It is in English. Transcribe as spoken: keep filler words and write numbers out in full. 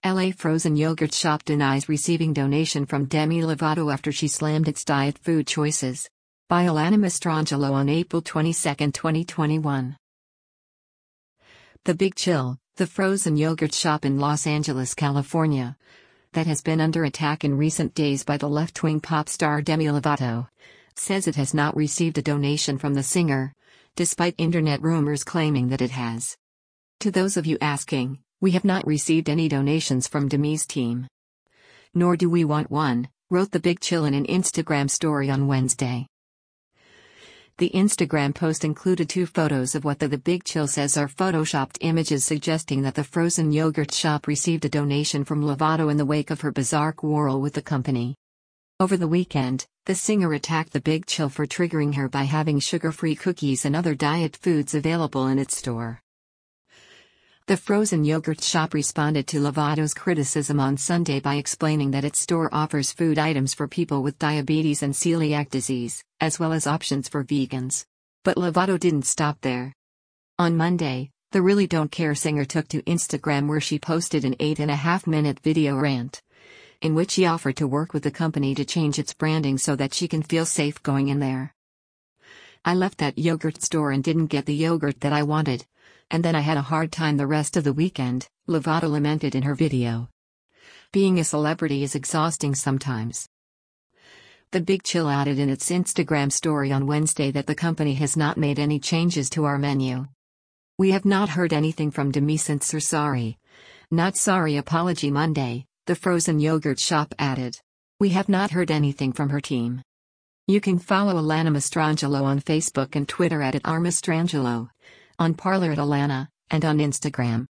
L A frozen yogurt shop denies receiving donation from Demi Lovato after she slammed its diet food choices. By Alana Mastrangelo on April twenty-second, twenty twenty-one. The Big Chill, the frozen yogurt shop in Los Angeles, California, that has been under attack in recent days by the left-wing pop star Demi Lovato, says it has not received a donation from the singer, despite internet rumors claiming that it has. To those of you asking, we have not received any donations from Demi's team. Nor do we want one, wrote The Big Chill in an Instagram story on Wednesday. The Instagram post included two photos of what the, the Big Chill says are photoshopped images suggesting that the frozen yogurt shop received a donation from Lovato in the wake of her bizarre quarrel with the company. Over the weekend, the singer attacked the Big Chill for triggering her by having sugar-free cookies and other diet foods available in its store. The frozen yogurt shop responded to Lovato's criticism on Sunday by explaining that its store offers food items for people with diabetes and celiac disease, as well as options for vegans. But Lovato didn't stop there. On Monday, the Really Don't Care singer took to Instagram where she posted an eight and a half minute video rant, in which she offered to work with the company to change its branding so that she can feel safe going in there. "I left that yogurt store and didn't get the yogurt that I wanted. And then I had a hard time the rest of the weekend," Lovato lamented in her video. "Being a celebrity is exhausting sometimes." The Big Chill added in its Instagram story on Wednesday that the company has not made any changes to our menu. "We have not heard anything from Demi since her sorry, not sorry apology Monday," the frozen yogurt shop added. "We have not heard anything from her team." You can follow Alana Mastrangelo on Facebook and Twitter at, at r mastrangelo, on Parler at Alana, and on Instagram.